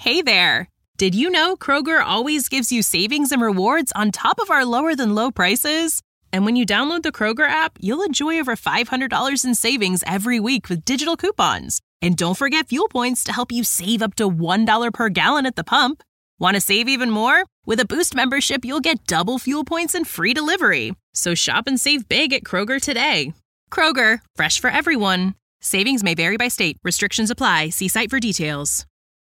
Hey there! Did you know Kroger always gives you savings and rewards on top of our lower-than-low prices? And when you download the Kroger app, you'll enjoy over $500 in savings every week with digital coupons. And don't forget fuel points to help you save up to $1 per gallon at the pump. Want to save even more? With a Boost membership, you'll get double fuel points and free delivery. So shop and save big at Kroger today. Kroger, fresh for everyone. Savings may vary by state. Restrictions apply. See site for details.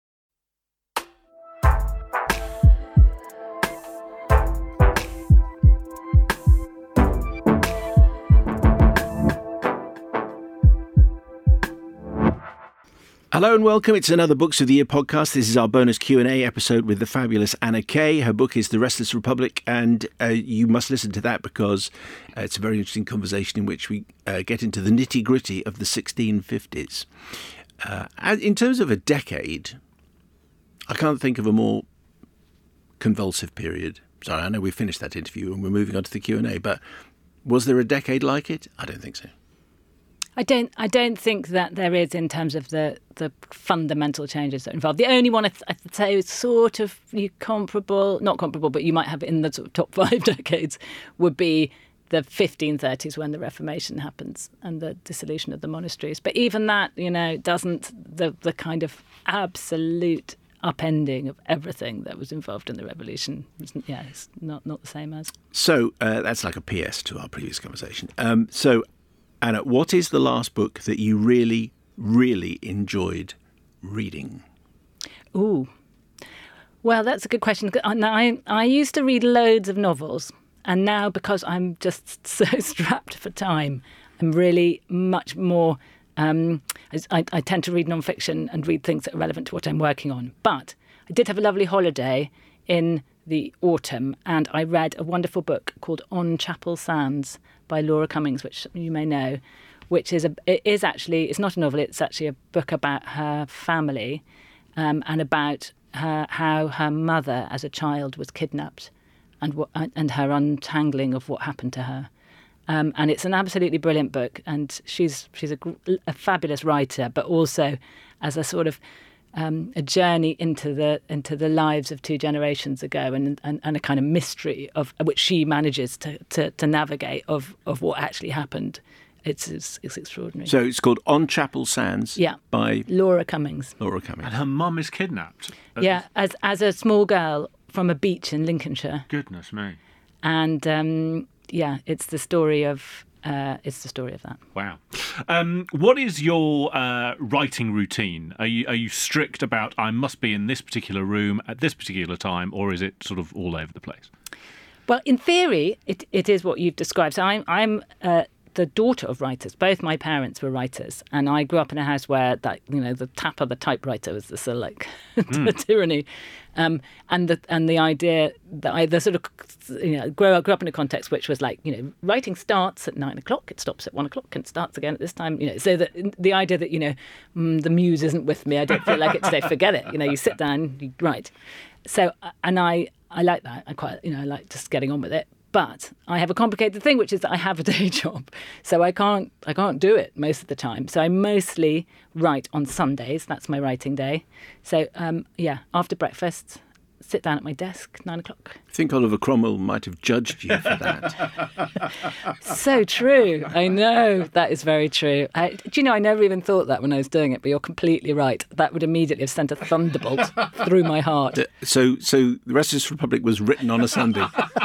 Hello and welcome. It's another Books of the Year podcast. This is our bonus Q&A episode with the fabulous Anna Kay. Her book is The Restless Republic, and you must listen to that because it's a very interesting conversation in which we get into the nitty-gritty of the 1650s. In terms of a decade, I can't think of a more convulsive period. Sorry, I know we finished that interview and we're moving on to the Q&A, but was there a decade like it? I don't think so. I don't think that there is in terms of the fundamental changes that are involved. The only one I'd say is sort of not comparable, but you might have in the sort of top 5 decades would be the 1530s when the Reformation happens and the dissolution of the monasteries. But even that, doesn't the kind of absolute upending of everything that was involved in the revolution. It's not the same as. So that's like a PS to our previous conversation. Anna, what is the last book that you really, really enjoyed reading? Ooh. Well, that's a good question. I used to read loads of novels, and now because I'm just so strapped for time, I'm really much more... I tend to read non-fiction and read things that are relevant to what I'm working on. But I did have a lovely holiday in the autumn, and I read a wonderful book called On Chapel Sands by Laura Cummings, which you may know, which is it's not a novel, it's actually a book about her family and about how her mother as a child was kidnapped and her untangling of what happened to her. And it's an absolutely brilliant book, and she's a fabulous writer, but also as a sort of a journey into the lives of 2 generations ago, and a kind of mystery of which she manages to navigate of what actually happened. It's extraordinary. So it's called On Chapel Sands. Yeah, by Laura Cummings. And her mum is kidnapped. Yeah, as a small girl from a beach in Lincolnshire. Goodness me. And it's the story of. It's the story of that. Wow. What is your writing routine? Are you strict about I must be in this particular room at this particular time, or is it sort of all over the place? Well, in theory, it is what you've described. So I'm the daughter of writers. Both my parents were writers, and I grew up in a house where the tap of the typewriter was the sort of like the tyranny, and the idea that I grew up in a context which was like writing starts at 9 o'clock, it stops at 1 o'clock, and starts again at this time. So that the idea that the muse isn't with me, I don't feel like it today. Forget it. You sit down, you write. So and I like that. I like just getting on with it. But I have a complicated thing, which is that I have a day job, so I can't do it most of the time. So I mostly write on Sundays. That's my writing day. So after breakfast, sit down at my desk, 9 o'clock. I think Oliver Cromwell might have judged you for that. So true. I know. That is very true. I never even thought that when I was doing it, but you're completely right. That would immediately have sent a thunderbolt through my heart. So The Restless Republic was written on a Sunday.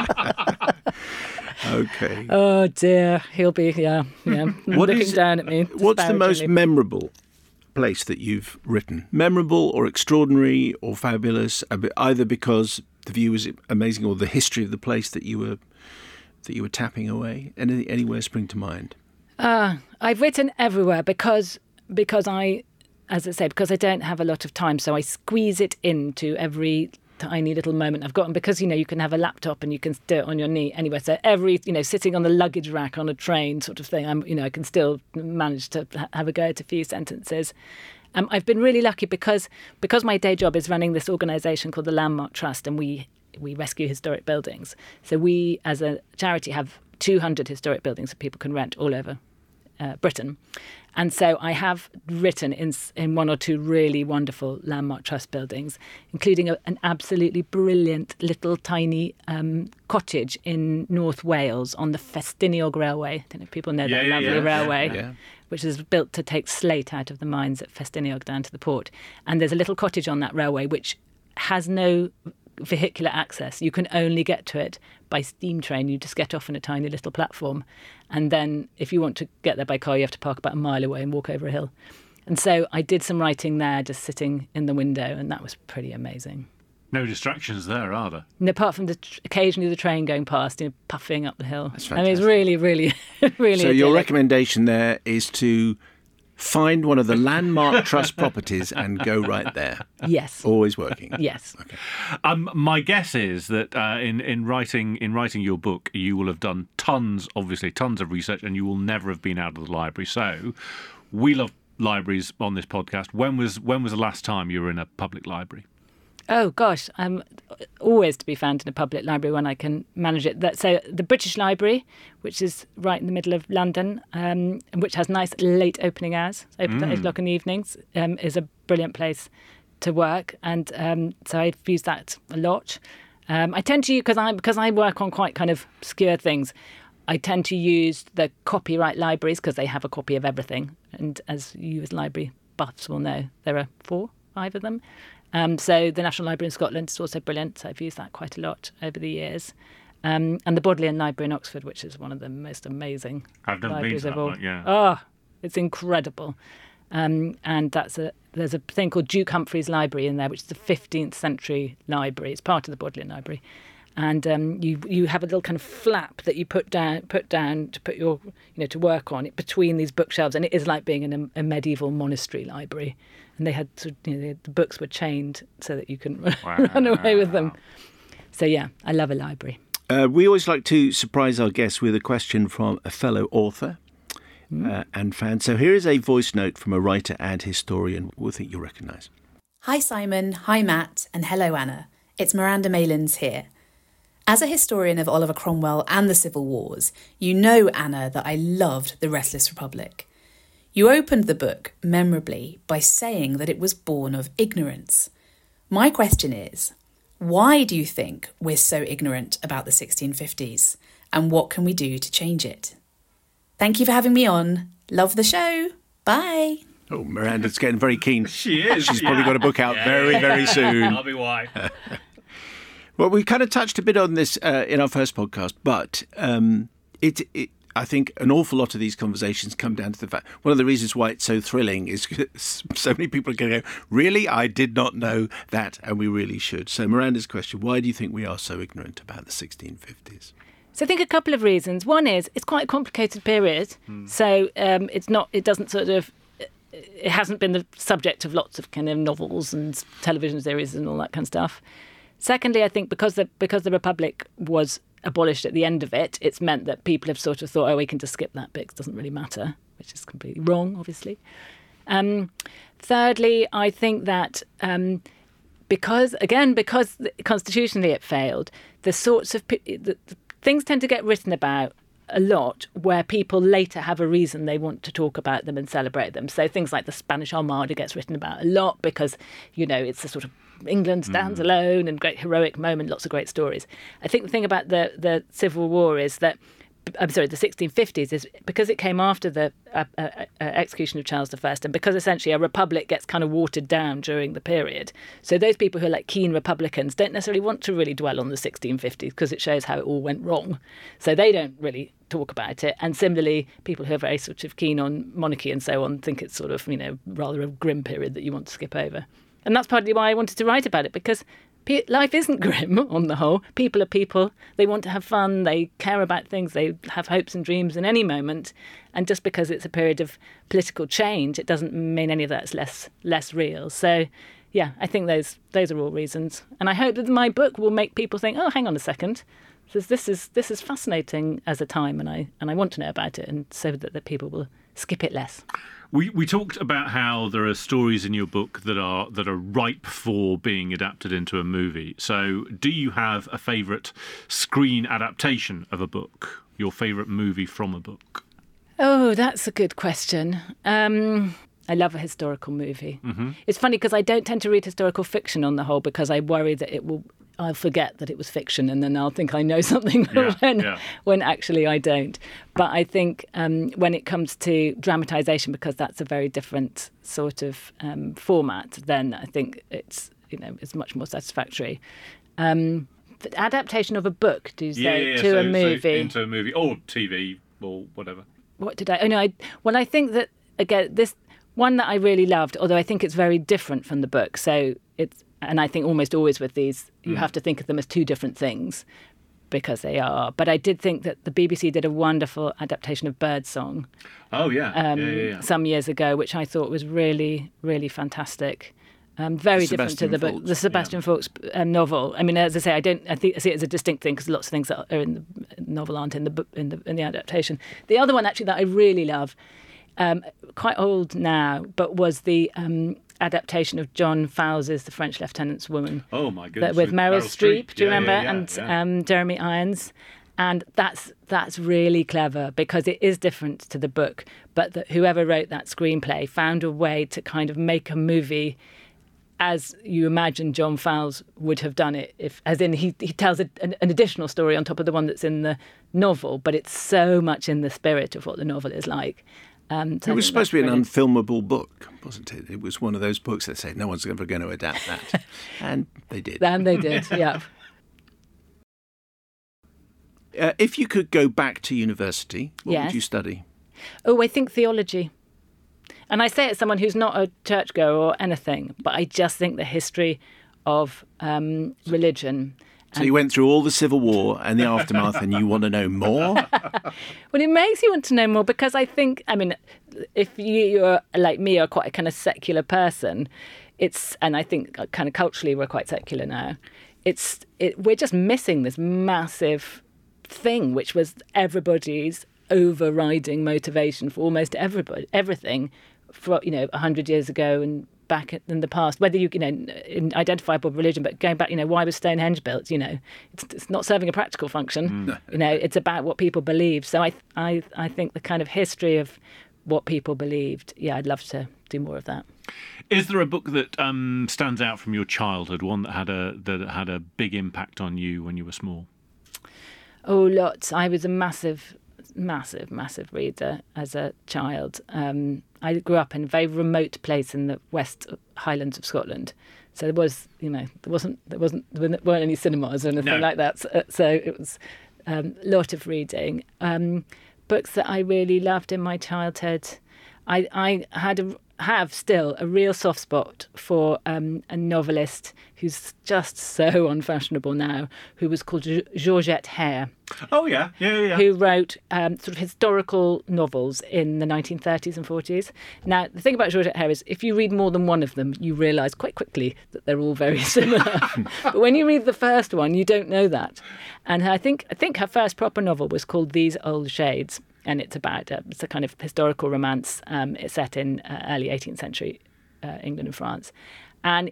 Okay. Oh dear, he'll be looking down at me. What's the most memorable place that you've written? Memorable or extraordinary or fabulous, either because the view was amazing or the history of the place that you were tapping away? Anywhere spring to mind? I've written everywhere because I, as I say, because I don't have a lot of time, so I squeeze it into every tiny little moment I've got. And because, you can have a laptop and you can do it on your knee anyway. So every, sitting on the luggage rack on a train sort of thing, I can still manage to have a go at a few sentences. I've been really lucky because my day job is running this organisation called the Landmark Trust, and we rescue historic buildings. So we, as a charity, have 200 historic buildings that people can rent all over Britain. And so I have written in one or two really wonderful landmark trust buildings, including an absolutely brilliant little tiny cottage in North Wales on the Festiniog Railway. I don't know if people know that lovely railway, which is built to take slate out of the mines at Festiniog down to the port. And there's a little cottage on that railway which has no vehicular access. You can only get to it by steam train. You just get off on a tiny little platform, and then if you want to get there by car, you have to park about a mile away and walk over a hill. And so I did some writing there, just sitting in the window, and that was pretty amazing. No distractions there, are there? And apart from occasionally the train going past, puffing up the hill. That's fantastic. I mean, it's really, really, really. So your recommendation there is to find one of the landmark trust properties and go right there. Yes. Always working. Yes. Okay. My guess is that in writing your book, you will have done tons of research, and you will never have been out of the library. So, we love libraries on this podcast. When was the last time you were in a public library? Oh, gosh, I'm always to be found in a public library when I can manage it. So the British Library, which is right in the middle of London, which has nice late opening hours, open at 8 o'clock in the evenings, is a brilliant place to work. And so I've used that a lot. I tend to, because I work on quite kind of obscure things, I tend to use the copyright libraries because they have a copy of everything. And as you as library buffs will know, there are 4, 5 of them. So the National Library in Scotland is also brilliant. So I've used that quite a lot over the years. And the Bodleian Library in Oxford, which is one of the most amazing libraries of all. Oh, it's incredible. And there's a thing called Duke Humphreys Library in there, which is a 15th century library. It's part of the Bodleian Library. And you have a little kind of flap that you put down to put your, to work on it between these bookshelves. And it is like being in a medieval monastery library. And they had, the books were chained so that you couldn't run away with them. So, yeah, I love a library. We always like to surprise our guests with a question from a fellow author and fan. So here is a voice note from a writer and historian we'll think you'll recognise. Hi, Simon. Hi, Matt. And hello, Anna. It's Miranda Malins here. As a historian of Oliver Cromwell and the Civil Wars, you know, Anna, that I loved The Restless Republic. You opened the book memorably by saying that it was born of ignorance. My question is, why do you think we're so ignorant about the 1650s? And what can we do to change it? Thank you for having me on. Love the show. Bye. Oh, Miranda's getting very keen. She is. She's probably got a book out very, very soon. That'll be why. Well, we kind of touched a bit on this in our first podcast, but I think an awful lot of these conversations come down to the fact, one of the reasons why it's so thrilling is so many people are going to go, really? I did not know that, and we really should. So Miranda's question, why do you think we are so ignorant about the 1650s? So I think a couple of reasons. One is it's quite a complicated period. So it hasn't been the subject of lots of kind of novels and television series and all that kind of stuff. Secondly, I think because the Republic was abolished at the end of it, it's meant that people have sort of thought, we can just skip that bit, it doesn't really matter, which is completely wrong, obviously. Thirdly, I think that because constitutionally it failed, the sorts of the things tend to get written about a lot where people later have a reason they want to talk about them and celebrate them. So things like the Spanish Armada gets written about a lot because, it's a sort of England stands alone and great heroic moment, lots of great stories. I think the thing about the Civil War is that, the 1650s is because it came after the execution of Charles I, and because essentially a republic gets kind of watered down during the period. So those people who are like keen Republicans don't necessarily want to really dwell on the 1650s because it shows how it all went wrong. So they don't really talk about it. And similarly, people who are very sort of keen on monarchy and so on think it's sort of, rather a grim period that you want to skip over. And that's partly why I wanted to write about it, because life isn't grim on the whole. People are people. They want to have fun. They care about things. They have hopes and dreams in any moment. And just because it's a period of political change, it doesn't mean any of that's less real. So, yeah, I think those are all reasons. And I hope that my book will make people think, oh, hang on a second. This is fascinating as a time, and I want to know about it, and so that the people will skip it less. We talked about how there are stories in your book that are ripe for being adapted into a movie. So do you have a favourite screen adaptation of a book? Your favourite movie from a book? Oh, that's a good question. I love a historical movie. Mm-hmm. It's funny because I don't tend to read historical fiction on the whole because I worry that I'll forget that it was fiction and then I'll think I know something when actually I don't. But I think when it comes to dramatisation, because that's a very different sort of format, then I think it's much more satisfactory. The adaptation of a book, do you say, to a movie? So into a movie or TV or whatever. What did I? Oh no, I think that again this one that I really loved, although I think it's very different from the book. So and I think almost always with these, you have to think of them as two different things because they are. But I did think that the BBC did a wonderful adaptation of Birdsong. Oh yeah, some years ago, which I thought was really, really fantastic. Very different to the book, the Sebastian Faulks novel. I mean, as I say, I see it as a distinct thing because lots of things that are in the novel aren't in the adaptation. The other one actually that I really love, quite old now, but was the adaptation of John Fowles's The French Lieutenant's Woman. Oh my goodness! With Meryl Streep, do you remember? And Jeremy Irons. And that's really clever because it is different to the book, but that whoever wrote that screenplay found a way to kind of make a movie as you imagine John Fowles would have done it, he tells an additional story on top of the one that's in the novel, but it's so much in the spirit of what the novel is like. It was supposed to be an unfilmable book, wasn't it? It was one of those books that said no one's ever going to adapt that. And they did. And they did, yeah. If you could go back to university, what would you study? Oh, I think theology. And I say it as someone who's not a churchgoer or anything, but I just think the history of religion. So you went through all the Civil War and the aftermath and you want to know more? Well, it makes you want to know more because I think, if you're like me, are quite a kind of secular person, and I think kind of culturally we're quite secular now, we're just missing this massive thing, which was everybody's overriding motivation for almost everything, for 100 years ago and back in the past. Whether you identifiable religion, but going back, why was Stonehenge built? It's not serving a practical function. It's about what people believe. So I think the kind of history of what people believed. Yeah, I'd love to do more of that. Is there a book that stands out from your childhood? One that had a big impact on you when you were small? Oh, lots. I was a massive reader as a child. I grew up in a very remote place in the West Highlands of Scotland, so there weren't any cinemas or anything like that. So it was a lot of reading. Books that I really loved in my childhood. I have still a real soft spot for a novelist who's just so unfashionable now, who was called Georgette Heyer. Oh, yeah. Who wrote sort of historical novels in the 1930s and 40s. Now, the thing about Georgette Heyer is if you read more than one of them, you realise quite quickly that they're all very similar. But when you read the first one, you don't know that. And I think her first proper novel was called These Old Shades. And it's about it's a kind of historical romance. It's set in early 18th century England and France, and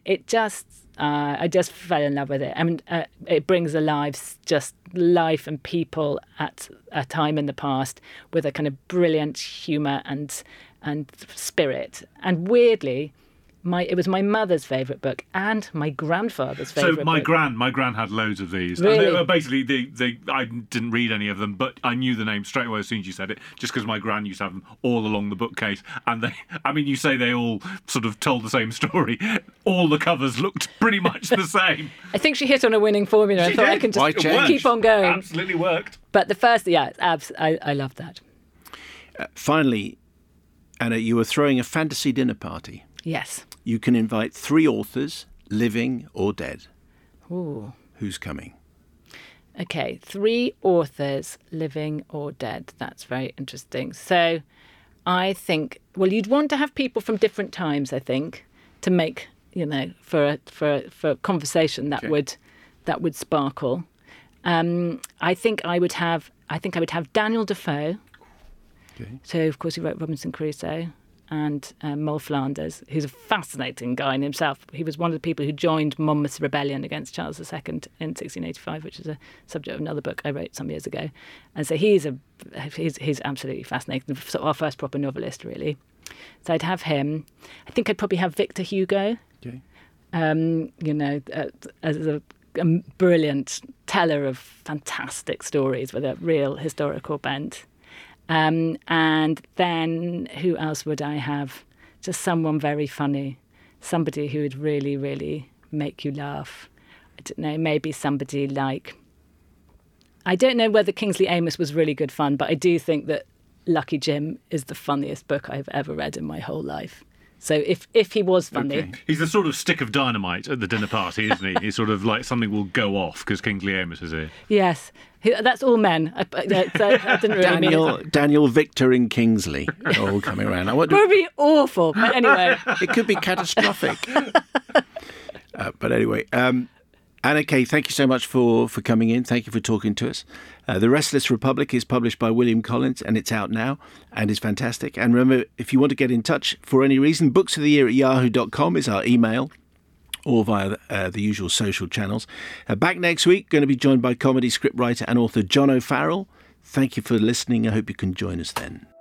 I just fell in love with it. It brings alive just life and people at a time in the past with a kind of brilliant humour and spirit. And weirdly, it was my mother's favourite book and my grandfather's favourite book. So my gran had loads of these. Really? And basically, I didn't read any of them, but I knew the name straight away as soon as you said it, just because my gran used to have them all along the bookcase. And you say they all sort of told the same story. All the covers looked pretty much the same. I think she hit on a winning formula. I thought I can just keep on going. Absolutely worked. But the first, I loved that. Finally, Anna, you were throwing a fantasy dinner party. Yes. You can invite 3 authors, living or dead. Ooh. Who's coming? Okay, 3 authors, living or dead. That's very interesting. So I think, you'd want to have people from different times, I think, to make, for a conversation that would sparkle. I think I would have Daniel Defoe. Okay. So of course he wrote Robinson Crusoe. and Moll Flanders, who's a fascinating guy in himself. He was one of the people who joined Monmouth's rebellion against Charles II in 1685, which is a subject of another book I wrote some years ago. And so he's absolutely fascinating, sort of our first proper novelist, really. So I'd have him. I think I'd probably have Victor Hugo. Okay. As a brilliant teller of fantastic stories with a real historical bent. And then who else would I have? Just someone very funny, somebody who would really, really make you laugh. I don't know, maybe somebody like... I don't know whether Kingsley Amis was really good fun, but I do think that Lucky Jim is the funniest book I've ever read in my whole life. So if he was funny... Okay. He's the sort of stick of dynamite at the dinner party, isn't he? He's sort of like something will go off because Kingsley Amis is here. Yes. That's all men. I didn't really mean it. Daniel, Victor and Kingsley are all coming around. It would be awful. But anyway. It could be catastrophic. But anyway... Anna Kay, thank you so much for coming in. Thank you for talking to us. The Restless Republic is published by William Collins, and it's out now and is fantastic. And remember, if you want to get in touch for any reason, booksoftheyear@yahoo.com is our email, or via the usual social channels. Back next week, going to be joined by comedy scriptwriter and author John O'Farrell. Thank you for listening. I hope you can join us then.